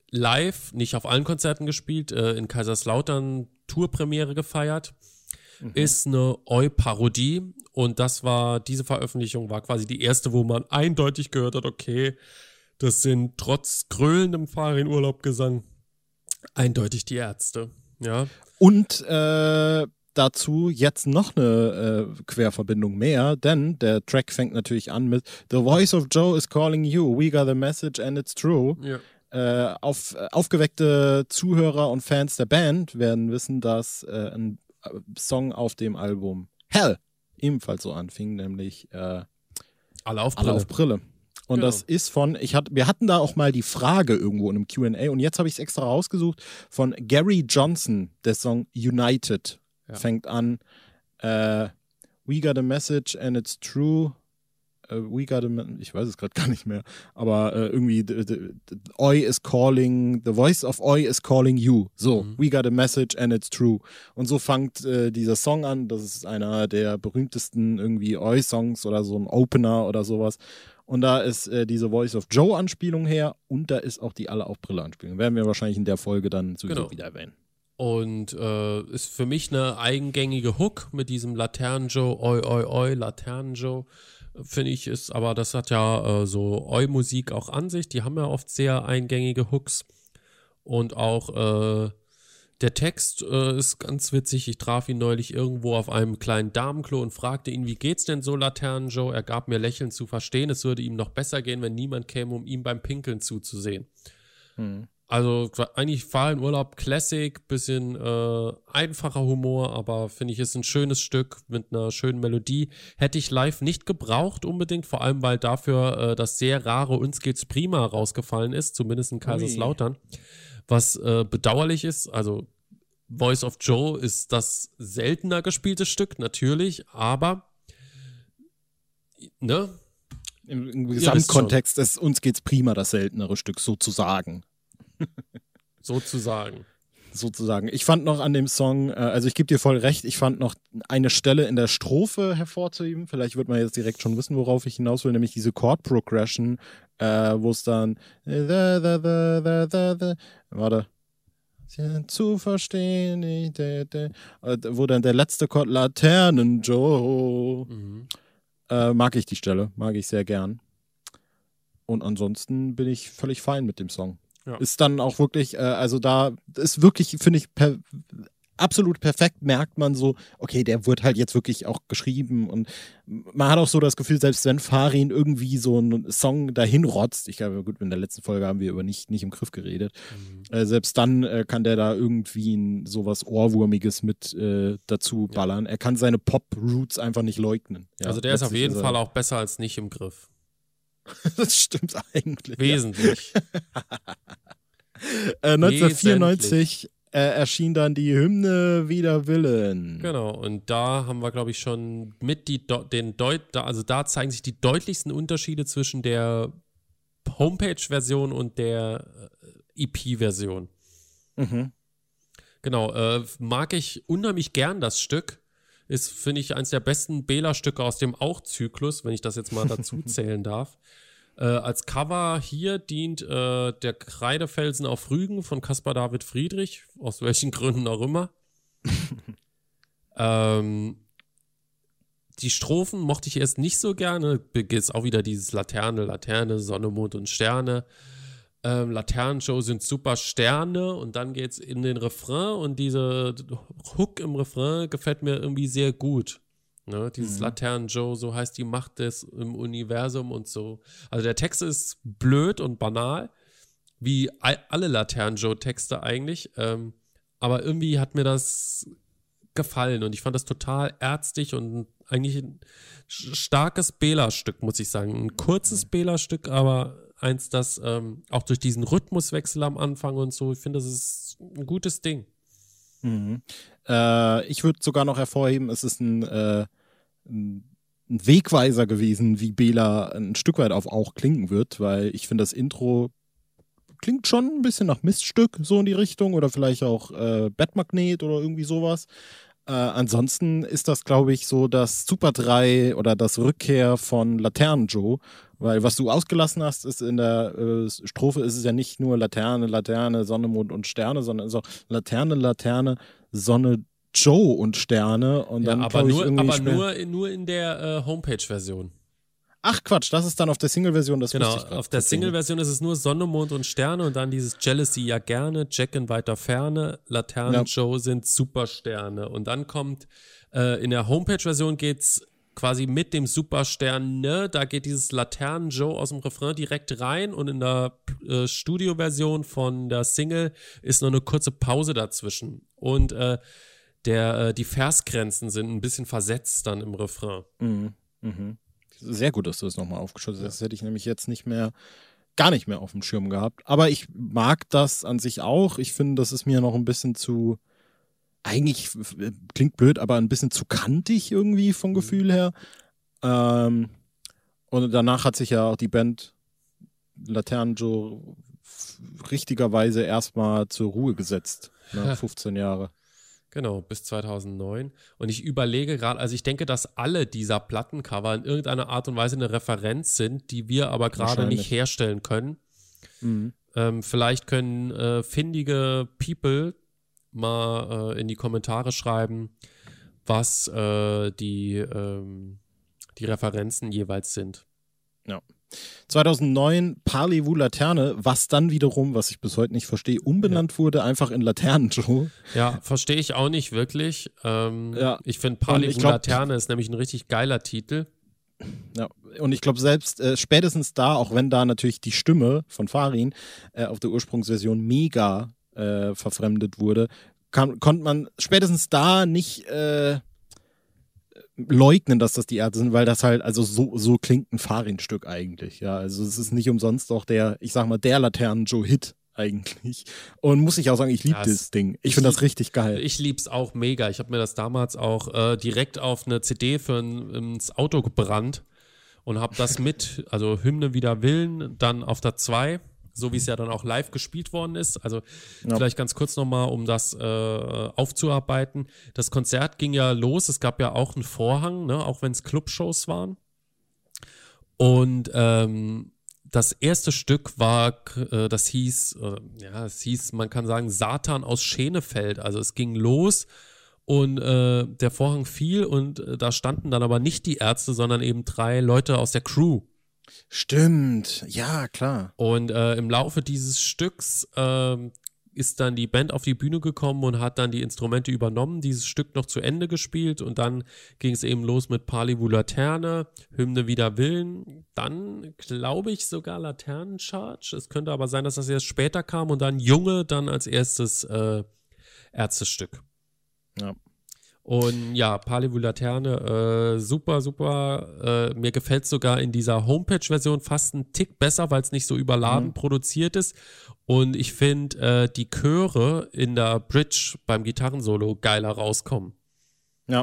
live, nicht auf allen Konzerten gespielt, äh, in Kaiserslautern Tourpremiere gefeiert, Mhm. ist eine Eu-Parodie und das war, diese Veröffentlichung war quasi die erste, wo man eindeutig gehört hat, okay, das sind trotz gröhlendem Fahrradurlaubgesang eindeutig die Ärzte, ja. Und äh, dazu jetzt noch eine äh, Querverbindung mehr, denn der Track fängt natürlich an mit The Voice of Joe is calling you, we got a message and it's true. Ja. Äh, auf, äh, aufgeweckte Zuhörer und Fans der Band werden wissen, dass äh, ein äh, Song auf dem Album Hell ebenfalls so anfing, nämlich äh, Alle auf Alle Brille. auf Brille. Und Genau. das ist von, ich hat, wir hatten da auch mal die Frage irgendwo in einem Q und A und jetzt habe ich es extra rausgesucht von Gary Johnson, der Song United. Ja. Fängt an, äh, we got a message and it's true. Uh, we got a, me- ich weiß es gerade gar nicht mehr, aber äh, irgendwie, the, the, the, Oi is calling, the voice of Oi is calling you. So, Mhm. we got a message and it's true. Und so fängt äh, dieser Song an. Das ist einer der berühmtesten irgendwie Oi-Songs oder so ein Opener oder sowas. Und da ist äh, diese Voice of Joe-Anspielung her und da ist auch die Alle auf Brille-Anspielung. Werden wir wahrscheinlich in der Folge dann sowieso Genau. wieder erwähnen. Und äh, ist für mich eine eigengängige Hook mit diesem Laternen-Joe, oi, oi, oi, Laternen-Joe, finde ich, ist, aber das hat ja äh, so Oi-Musik auch an sich, die haben ja oft sehr eingängige Hooks und auch äh, der Text äh, ist ganz witzig, ich traf ihn neulich irgendwo auf einem kleinen Damenklo und fragte ihn, wie geht's denn so, Laternen-Joe? Er gab mir lächelnd zu verstehen, es würde ihm noch besser gehen, wenn niemand käme, um ihm beim Pinkeln zuzusehen. Hm. Also eigentlich Fahrenurlaub Classic, bisschen äh, einfacher Humor, aber finde ich, ist ein schönes Stück mit einer schönen Melodie. Hätte ich live nicht gebraucht unbedingt, vor allem weil dafür äh, das sehr rare Uns geht's prima rausgefallen ist, zumindest in Kaiserslautern. Was äh, bedauerlich ist, also Voice of Joe ist das seltener gespielte Stück, natürlich, aber ne? Im, im wisst Gesamtkontext ist uns geht's prima das seltenere Stück sozusagen. Sozusagen. sozusagen. Ich fand noch an dem Song, äh, also ich gebe dir voll recht, ich fand noch eine Stelle in der Strophe hervorzuheben. Vielleicht wird man jetzt direkt schon wissen, worauf ich hinaus will, nämlich diese Chord Progression, äh, wo es dann warte. Zu verstehen, äh, wo dann der letzte Chord Laternen Joe. Mhm. Äh, mag ich die Stelle, mag ich sehr gern. Und ansonsten bin ich völlig fein mit dem Song. Ja. Ist dann auch wirklich, äh, also da ist wirklich, finde ich, per, absolut perfekt, merkt man so, okay, der wird halt jetzt wirklich auch geschrieben und man hat auch so das Gefühl, selbst wenn Farin irgendwie so einen Song dahin rotzt, ich glaube, gut, in der letzten Folge haben wir über nicht, nicht im Griff geredet, Mhm. äh, selbst dann äh, kann der da irgendwie ein, sowas Ohrwurmiges mit äh, dazu ballern. Er kann seine Pop-Roots einfach nicht leugnen. Ja, Also der ist auf letztlich jeden er- Fall auch besser als nicht im Griff. Das stimmt eigentlich. Wesentlich. Äh, neunzehnhundertvierundneunzig äh, erschien dann die Hymne Wider Willen. Genau, und da haben wir, glaube ich, schon mit die Deu- den Deut da, also da zeigen sich die deutlichsten Unterschiede zwischen der Homepage-Version und der äh, E P-Version. Mhm. Genau, äh, mag ich unheimlich gern das Stück. Ist, finde ich, eines der besten Bela-Stücke aus dem Auch-Zyklus, wenn ich das jetzt mal dazu zählen darf. Äh, als Cover hier dient äh, der Kreidefelsen auf Rügen von Caspar David Friedrich, aus welchen Gründen auch immer. ähm, die Strophen mochte ich erst nicht so gerne. Ist auch wieder dieses Laterne, Laterne, Sonne, Mond und Sterne. Ähm, Laternen-Show sind super Sterne und dann geht's in den Refrain und diese Hook im Refrain gefällt mir irgendwie sehr gut. Ne? Dieses Mhm. Laternen-Joe, so heißt die Macht des im Universum und so. Also der Text ist blöd und banal, wie all, alle Laternen-Joe-Texte eigentlich, ähm, aber irgendwie hat mir das gefallen und ich fand das total ärztlich und eigentlich ein sch- starkes Bela-Stück, muss ich sagen. Ein kurzes Bela-Stück, aber eins, das ähm, auch durch diesen Rhythmuswechsel am Anfang und so, ich finde, das ist ein gutes Ding. Mhm. Äh, ich würde sogar noch hervorheben, es ist ein, äh, ein ein Wegweiser gewesen, wie Bela ein Stück weit auf auch klingen wird, weil ich finde, das Intro klingt schon ein bisschen nach Miststück, so in die Richtung, oder vielleicht auch äh, Bettmagnet oder irgendwie sowas. Äh, ansonsten ist das, glaube ich, so das Super drei oder das Rückkehr von Laternen Joe, weil was du ausgelassen hast, ist in der äh, Strophe ist es ja nicht nur Laterne, Laterne, Sonne, Mond und Sterne, sondern es ist auch Laterne, Laterne, Sonne, Joe und Sterne und Ja, dann aber glaube ich nur, irgendwie aber später. nur, nur in der äh, Homepage-Version. Ach Quatsch, das ist dann auf der Single-Version, das Genau, wusste ich gerade. auf der Single-Version ist es nur Sonne, Mond und Sterne und dann dieses Jealousy ja gerne, Jack in weiter Ferne, Laternen Ja. Joe sind Supersterne. Und dann kommt, äh, in der Homepage-Version geht's quasi mit dem Superstern, ne? Da geht dieses Laternen Joe aus dem Refrain direkt rein und in der äh, Studio-Version von der Single ist noch eine kurze Pause dazwischen. Und äh, der, äh, die Versgrenzen sind ein bisschen versetzt dann im Refrain. Mhm. Mhm. Sehr gut, dass du das nochmal aufgeschüttet hast. Das hätte ich nämlich jetzt nicht mehr, gar nicht mehr auf dem Schirm gehabt. Aber ich mag das an sich auch. Ich finde, das ist mir noch ein bisschen zu, eigentlich f- f- klingt blöd, aber ein bisschen zu kantig irgendwie vom Gefühl her. Ähm, und danach hat sich ja auch die Band Laternen Joe f- richtigerweise erstmal zur Ruhe gesetzt. Ne? fünfzehn Jahre. Genau, bis zweitausendneun. Und ich überlege gerade, also ich denke, dass alle dieser Plattencover in irgendeiner Art und Weise eine Referenz sind, die wir aber gerade nicht Wahrscheinlich. herstellen können. Mhm. Ähm, vielleicht können äh, findige People mal äh, in die Kommentare schreiben, was äh, die, ähm, die Referenzen jeweils sind. Ja. zweitausendneun Parlez-vous Laterne, was dann wiederum, was ich bis heute nicht verstehe, umbenannt wurde, einfach in Laternen Joe. Ja, verstehe ich auch nicht wirklich. Ähm, Ja. Ich finde Und ich Parlez-vous glaub- Laterne ist nämlich ein richtig geiler Titel. Ja, und ich glaube selbst äh, spätestens da, auch wenn da natürlich die Stimme von Farin äh, auf der Ursprungsversion mega äh, verfremdet wurde, kann, konnte man spätestens da nicht äh, leugnen, dass das die Ärzte sind, weil das halt, also so, so klingt ein Farin-Stück eigentlich. Ja, also es ist nicht umsonst auch der, ich sag mal, der Laternen-Joe-Hit eigentlich. Und muss ich auch sagen, ich liebe Ja, das Ding. Ich ich finde das lieb- richtig geil. Ich lieb's auch mega. Ich habe mir das damals auch äh, direkt auf eine C D für ein, ins Auto gebrannt und habe das mit, also Hymne wider Willen, dann auf der zwei, so wie es ja dann auch live gespielt worden ist. Also Ja. vielleicht ganz kurz nochmal, um das äh, aufzuarbeiten. Das Konzert ging ja los, es gab ja auch einen Vorhang, ne, auch wenn es Clubshows waren. Und ähm, das erste Stück war, äh, das hieß, äh, ja, es hieß, man kann sagen, Satan aus Schenefeld. Also es ging los und äh, der Vorhang fiel und äh, da standen dann aber nicht die Ärzte, sondern eben drei Leute aus der Crew. Stimmt, ja, klar. Und äh, im Laufe dieses Stücks ähm, ist dann die Band auf die Bühne gekommen und hat dann die Instrumente übernommen, dieses Stück noch zu Ende gespielt und dann ging es eben los mit Parlez-vous Laterne, Hymne wider Willen, dann glaube ich sogar Laternencharge. Es könnte aber sein, dass das erst später kam und dann Junge dann als erstes äh, Ärztestück. Ja. Und ja, Parlez-vous Laterne, äh, super, super. Äh, mir gefällt es sogar in dieser Homepage-Version fast einen Tick besser, weil es nicht so überladen Mhm. produziert ist. Und ich finde, äh, die Chöre in der Bridge beim Gitarrensolo geiler rauskommen. Ja.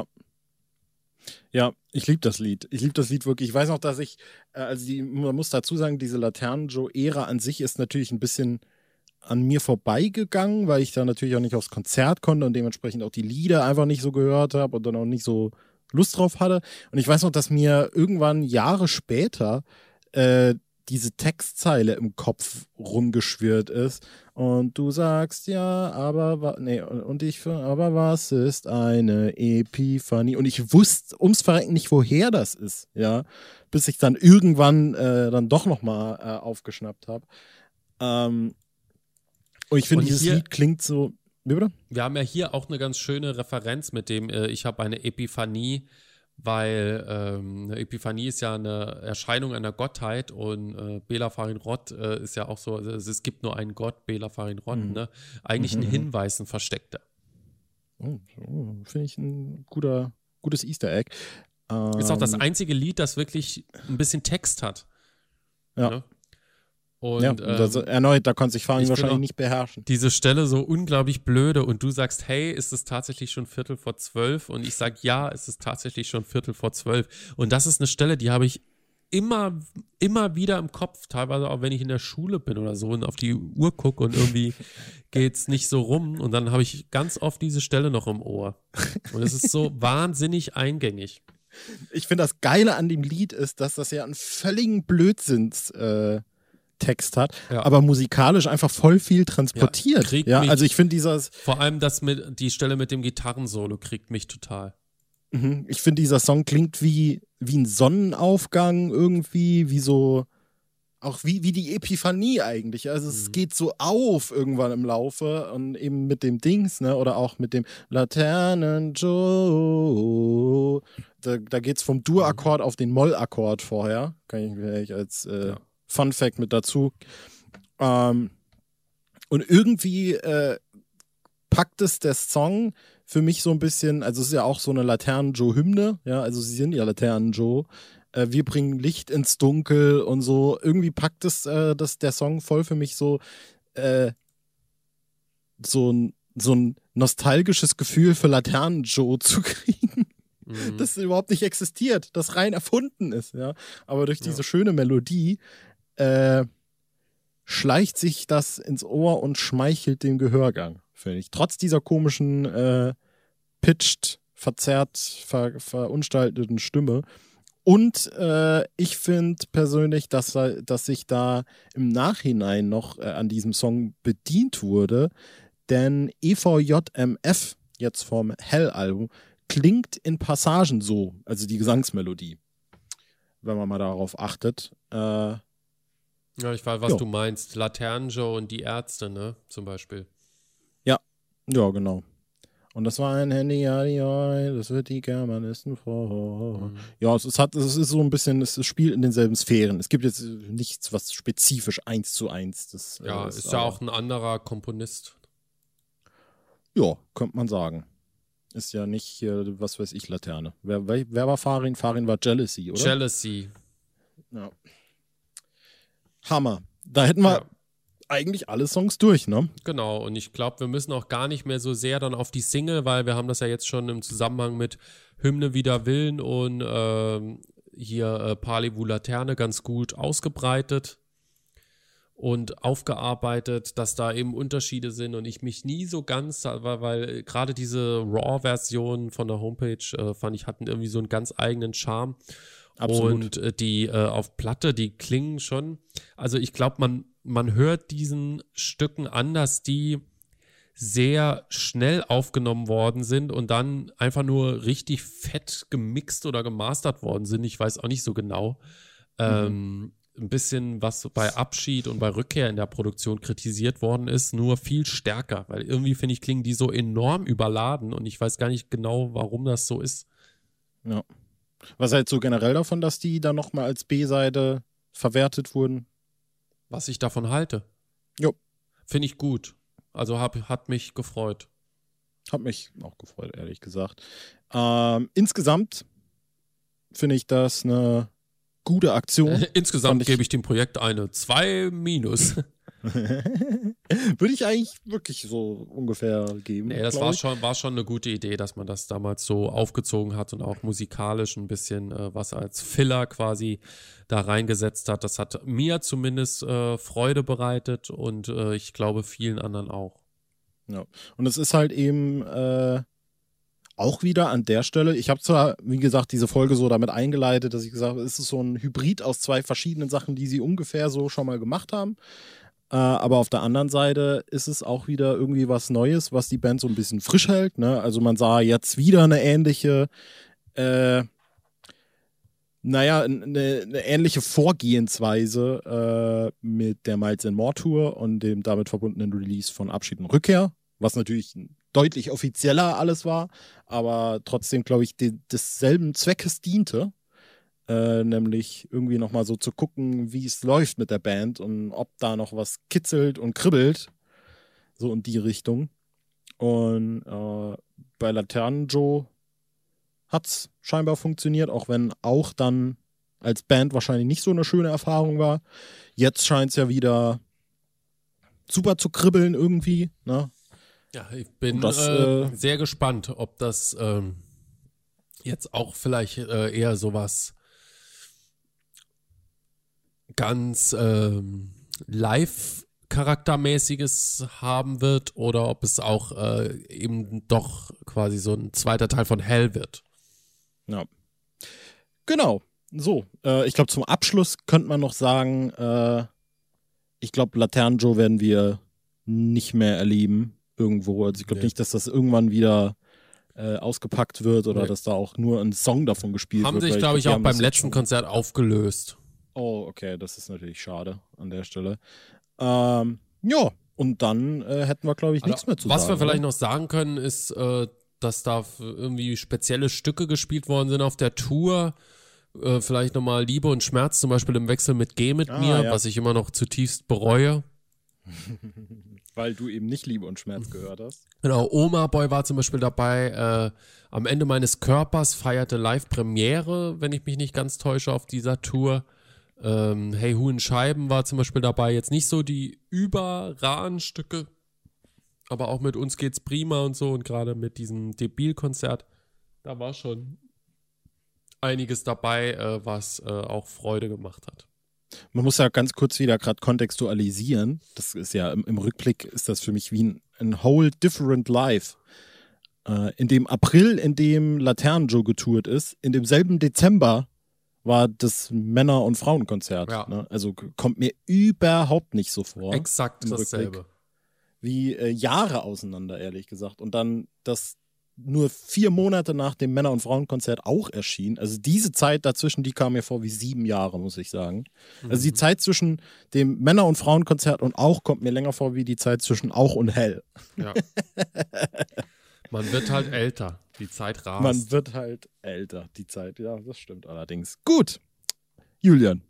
Ja, ich liebe das Lied. Ich liebe das Lied wirklich. Ich weiß noch, dass ich, äh, also die, man muss dazu sagen, diese Laternen-Joe-Ära an sich ist natürlich ein bisschen an mir vorbeigegangen, weil ich da natürlich auch nicht aufs Konzert konnte und dementsprechend auch die Lieder einfach nicht so gehört habe und dann auch nicht so Lust drauf hatte. Und ich weiß noch, dass mir irgendwann Jahre später äh, diese Textzeile im Kopf rumgeschwirrt ist. Und du sagst ja, aber wa- nee, und ich, aber was ist eine Epiphanie? Und ich wusste ums Verrecken nicht, woher das ist, ja, bis ich dann irgendwann äh, dann doch nochmal äh, aufgeschnappt habe. Ähm, und ich finde, Und dieses hier- Lied klingt so. Wie bitte? Wir haben ja hier auch eine ganz schöne Referenz mit dem, äh, ich habe eine Epiphanie, weil ähm, eine Epiphanie ist ja eine Erscheinung einer Gottheit und äh, Bela Farin Rott äh, ist ja auch so, also es gibt nur einen Gott, Bela Farin Rott, Mhm. ne? Eigentlich Mhm, ein mhm. Hinweis, ein versteckter. Oh, oh, finde ich ein guter, gutes Easter Egg. Ist auch das Ähm, einzige Lied, das wirklich ein bisschen Text hat. Ja. Ne? Und, ja, und das, ähm, erneut, da konnte sich Farin wahrscheinlich auch nicht beherrschen. Diese Stelle so unglaublich blöde und du sagst, hey, ist es tatsächlich schon Viertel vor zwölf? Und ich sag, ja, es ist tatsächlich schon Viertel vor zwölf. Und das ist eine Stelle, die habe ich immer, immer wieder im Kopf, teilweise auch wenn ich in der Schule bin oder so und auf die Uhr gucke und irgendwie geht's nicht so rum und dann habe ich ganz oft diese Stelle noch im Ohr. Und es ist so wahnsinnig eingängig. Ich finde, das Geile an dem Lied ist, dass das ja einen völligen Blödsinns äh, Text hat, ja. aber musikalisch einfach voll viel transportiert. Ja, ja, also ich finde dieses vor allem das mit die Stelle mit dem Gitarrensolo kriegt mich total. Mhm. Ich finde, dieser Song klingt wie, wie ein Sonnenaufgang irgendwie, wie so, auch wie, wie die Epiphanie eigentlich. Also es mhm. geht so auf irgendwann im Laufe und eben mit dem Dings, ne, oder auch mit dem Laternen Joe. Da, da geht es vom Dur-Akkord auf den Moll-Akkord vorher. Kann ich vielleicht als äh, ja. Fun Fact mit dazu. Ähm, und irgendwie äh, packt es der Song für mich so ein bisschen, also es ist ja auch so eine Laternen-Joe-Hymne, ja, also sie sind ja Laternen-Joe. Äh, wir bringen Licht ins Dunkel und so. Irgendwie packt es äh, das, der Song voll für mich so, äh, so, ein, so ein nostalgisches Gefühl für Laternen-Joe zu kriegen. Mhm. Das überhaupt nicht existiert, das rein erfunden ist, ja. Aber durch diese ja. schöne Melodie äh, schleicht sich das ins Ohr und schmeichelt den Gehörgang, finde ich. Trotz dieser komischen, äh, pitched, verzerrt, ver, verunstalteten Stimme. Und äh, ich finde persönlich, dass, dass sich da im Nachhinein noch äh, an diesem Song bedient wurde, denn E V J M F, jetzt vom Hell-Album, klingt in Passagen so, also die Gesangsmelodie, wenn man mal darauf achtet. Äh, Ja, ich weiß, was jo. du meinst. Laternen-Joe und die Ärzte, ne? Zum Beispiel. Ja, ja, genau. Und das war ein Handy, ja, ja, das wird die Germanisten vor. Mhm. Ja, es, es, hat, es ist so ein bisschen, es spielt in denselben Sphären. Es gibt jetzt nichts, was spezifisch eins zu eins. Das, ja, äh, ist, ist ja auch ein anderer Komponist. Ja, könnte man sagen. Ist ja nicht, äh, was weiß ich, Laterne. Wer, wer war Farin? Farin war Jealousy, oder? Jealousy. Ja. Hammer. Da hätten wir ja. eigentlich alle Songs durch, ne? Genau, und ich glaube, wir müssen auch gar nicht mehr so sehr dann auf die Single, weil wir haben das ja jetzt schon im Zusammenhang mit Hymne wider Willen und ähm, hier äh, Parlez-vous Laterne ganz gut ausgebreitet und aufgearbeitet, dass da eben Unterschiede sind und ich mich nie so ganz, weil, weil gerade diese Raw-Version von der Homepage äh, fand ich, hatten irgendwie so einen ganz eigenen Charme. Absolut. Und äh, die äh, auf Platte, die klingen schon, also ich glaube, man, man hört diesen Stücken an, dass die sehr schnell aufgenommen worden sind und dann einfach nur richtig fett gemixt oder gemastert worden sind. Ich weiß auch nicht so genau. Ähm, mhm. Ein bisschen, was bei Abschied und bei Rückkehr in der Produktion kritisiert worden ist, nur viel stärker, weil irgendwie, finde ich, klingen die so enorm überladen und ich weiß gar nicht genau, warum das so ist. Ja. Was hältst du generell davon, dass die dann nochmal als B-Seite verwertet wurden? Was ich davon halte? Jo. Finde ich gut. Also hab, hat mich gefreut. Hat mich auch gefreut, ehrlich gesagt. Ähm, insgesamt finde ich das eine gute Aktion. Insgesamt gebe ich dem Projekt eine zwei minus. Würde ich eigentlich wirklich so ungefähr geben. Nee, das war schon, war schon eine gute Idee, dass man das damals so aufgezogen hat und auch musikalisch ein bisschen äh, was als Filler quasi da reingesetzt hat. Das hat mir zumindest äh, Freude bereitet und äh, ich glaube vielen anderen auch. Ja, und es ist halt eben äh, auch wieder an der Stelle, ich habe zwar, wie gesagt, diese Folge so damit eingeleitet, dass ich gesagt habe, es ist so ein Hybrid aus zwei verschiedenen Sachen, die sie ungefähr so schon mal gemacht haben. Äh, aber auf der anderen Seite ist es auch wieder irgendwie was Neues, was die Band so ein bisschen frisch hält. Ne? Also man sah jetzt wieder eine ähnliche, äh, naja, eine, eine ähnliche Vorgehensweise äh, mit der Miles and More Tour und dem damit verbundenen Release von Abschied und Rückkehr, was natürlich deutlich offizieller alles war, aber trotzdem, glaube ich, de- desselben Zweckes diente. Äh, nämlich irgendwie nochmal so zu gucken, wie es läuft mit der Band und ob da noch was kitzelt und kribbelt. So in die Richtung. Und äh, bei Laternen Joe hat es scheinbar funktioniert, auch wenn auch dann als Band wahrscheinlich nicht so eine schöne Erfahrung war. Jetzt scheint es ja wieder super zu kribbeln irgendwie, ne? Ja, ich bin das, äh, äh, sehr gespannt, ob das ähm, jetzt auch vielleicht äh, eher sowas ganz ähm, Live-Charaktermäßiges haben wird oder ob es auch äh, eben doch quasi so ein zweiter Teil von Hell wird. Ja. Genau. So, äh, ich glaube, zum Abschluss könnte man noch sagen, äh, ich glaube, Laternenjoe werden wir nicht mehr erleben irgendwo. Also ich glaube Nee. nicht, dass das irgendwann wieder äh, ausgepackt wird oder Nee. dass da auch nur ein Song davon gespielt Haben wird. sich, weil glaube ich, die auch haben beim das jetzt letzten schon- Konzert aufgelöst. Oh, okay, das ist natürlich schade an der Stelle. Ähm, ja, und dann äh, hätten wir, glaube ich, nichts Also, mehr zu was sagen. wir vielleicht oder? noch sagen können, ist, äh, dass da f- irgendwie spezielle Stücke gespielt worden sind auf der Tour. Äh, vielleicht nochmal Liebe und Schmerz, zum Beispiel im Wechsel mit Geh mit Ah, mir, ja. was ich immer noch zutiefst bereue. Weil du eben nicht Liebe und Schmerz gehört hast. Genau, Oma Boy war zum Beispiel dabei. Äh, am Ende meines Körpers feierte Live-Premiere, wenn ich mich nicht ganz täusche, auf dieser Tour. Ähm, Hey Huhn Scheiben war zum Beispiel dabei. Jetzt nicht so die überragenden Stücke, aber auch mit Uns geht's prima und so und gerade mit diesem Debil-Konzert, da war schon einiges dabei, äh, was äh, auch Freude gemacht hat. Man muss ja ganz kurz wieder gerade kontextualisieren. Das ist ja im, im Rückblick ist das für mich wie ein, ein whole different life. Äh, in dem April, in dem Laternenjoe getourt ist, in demselben Dezember war das Männer- und Frauenkonzert. Ja. Ne? Also k- kommt mir überhaupt nicht so vor. Exakt im dasselbe. Rückblick. Wie äh, Jahre auseinander, ehrlich gesagt. Und dann das nur vier Monate nach dem Männer- und Frauenkonzert auch erschien. Also diese Zeit dazwischen, die kam mir vor wie sieben Jahre, muss ich sagen. Also die Zeit zwischen dem Männer- und Frauenkonzert und auch kommt mir länger vor wie die Zeit zwischen auch und hell. Ja. Man wird halt älter. Die Zeit rast. Man wird halt älter, die Zeit. Ja, das stimmt allerdings. Gut. Julian.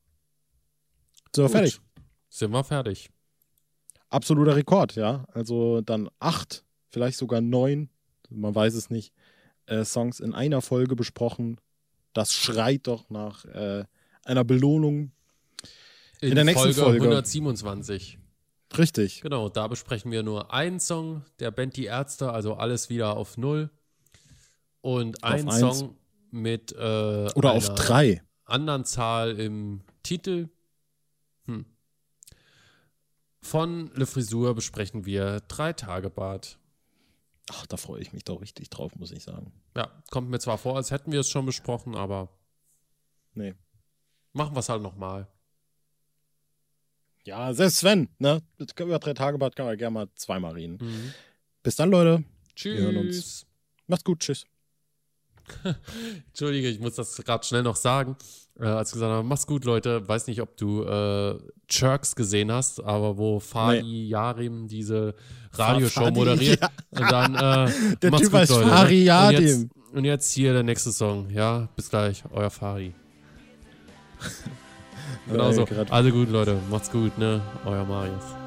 So, Gut. fertig. Sind wir fertig. Absoluter Rekord, ja. Also dann acht, vielleicht sogar neun, man weiß es nicht, äh, Songs in einer Folge besprochen. Das schreit doch nach äh, einer Belohnung. In, In der nächsten Folge, Folge. hundertsiebenundzwanzig. Richtig. Genau, da besprechen wir nur einen Song der Band Die Ärzte, also alles wieder auf Null. Und einen eins. Song mit äh, Oder einer auf drei. anderen Zahl im Titel. Hm. Von Le Frisur besprechen wir Drei Tage Bad. Ach, da freue ich mich doch richtig drauf, muss ich sagen. Ja, kommt mir zwar vor, als hätten wir es schon besprochen, aber Nee. machen wir es halt nochmal. Ja, selbst wenn, ne? Über drei Tage Bad kann man gerne mal zweimal reden. Mhm. Bis dann, Leute. hören uns. Tschüss. Macht's gut. Tschüss. Entschuldige, ich muss das gerade schnell noch sagen. Äh, als ich gesagt habe, mach's gut, Leute. Weiß nicht, ob du äh, Jerks gesehen hast, aber wo Fadi Nee. Yarim diese Radioshow Fadi, moderiert. ja. Und dann, äh, Der macht's Typ gut, heißt Leute, ne? Fari Und Yadim. jetzt, und jetzt hier der nächste Song. Ja, bis gleich, euer Fari. Genau so. Äh, grad- Also gut, Leute. Macht's gut, ne? Euer Marius.